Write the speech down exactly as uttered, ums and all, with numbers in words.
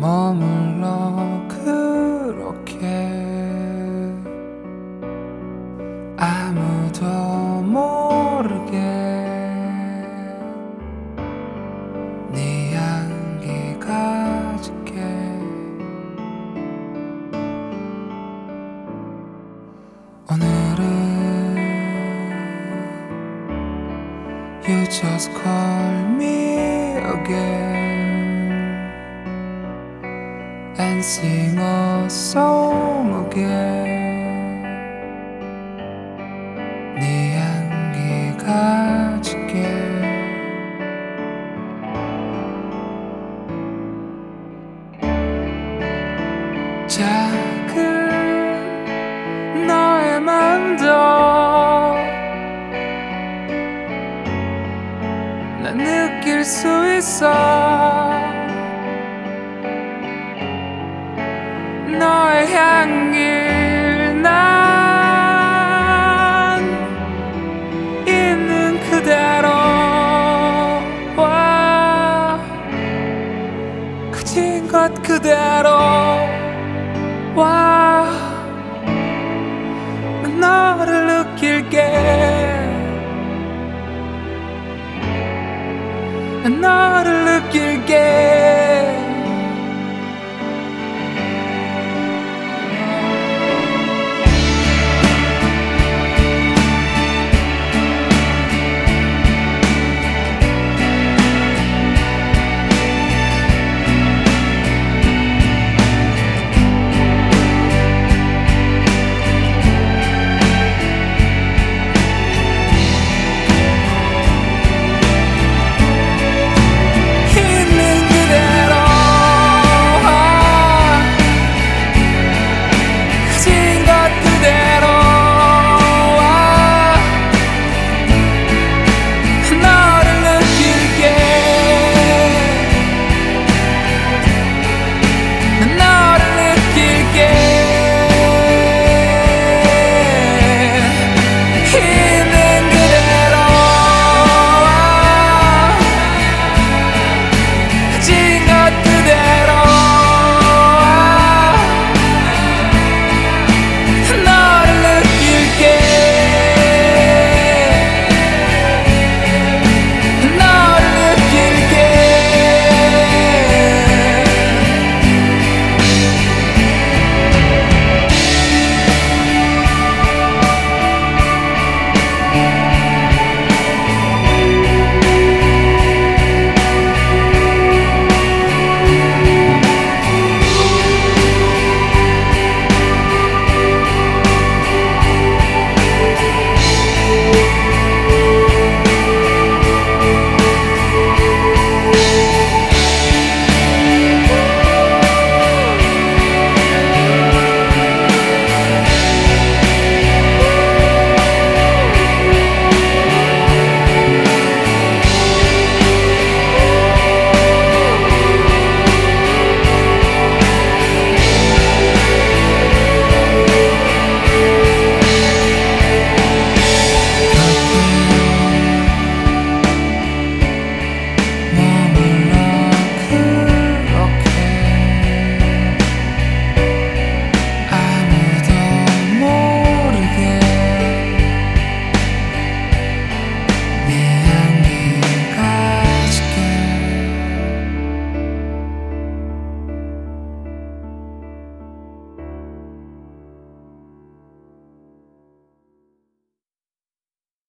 머물러 그렇게 아무도 모르게 네 향기 가질게. 오늘은 You just call me again and sing a song again. 네 향기 가질게. 작은 너의 맘도 난 느낄 수 있어. 너의 향기를 난 있는 그대로 와 그진 것 그대로 와 난 너를 느낄게. 난 너를 느낄게.